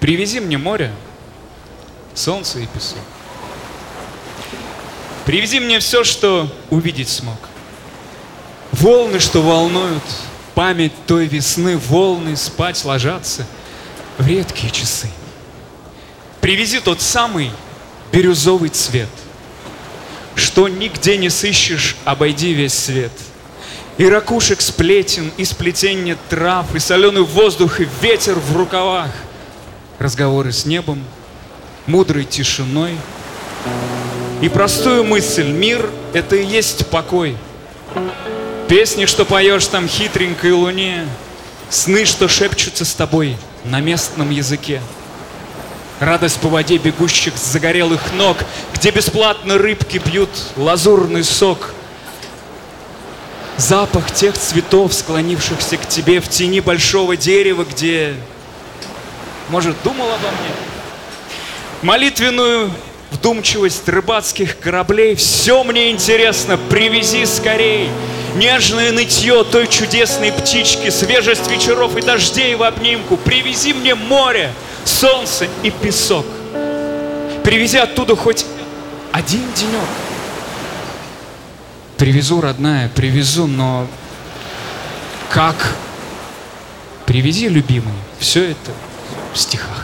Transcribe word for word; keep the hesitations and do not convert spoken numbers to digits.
Привези мне море, солнце и песок. Привези мне все, что увидеть смог. Волны, что волнуют, память той весны, волны спать ложатся в редкие часы. Привези тот самый бирюзовый цвет, что нигде не сыщешь, обойди весь свет. И ракушек сплетен, и сплетенье трав, и соленый воздух, и ветер в рукавах. Разговоры с небом, мудрой тишиной. И простую мысль: мир — это и есть покой. Песни, что поешь там хитренькой луне, сны, что шепчутся с тобой на местном языке. Радость по воде бегущих с загорелых ног, где бесплатно рыбки пьют лазурный сок. Запах тех цветов, склонившихся к тебе в тени большого дерева, где, может, думал обо мне? Молитвенную вдумчивость рыбацких кораблей. Все мне интересно, привези скорей. Нежное нытье той чудесной птички, свежесть вечеров и дождей в обнимку. Привези мне море, солнце и песок. Привези оттуда хоть один денек. Привезу, родная, привезу, но как? Привези, любимый, все это в стихах.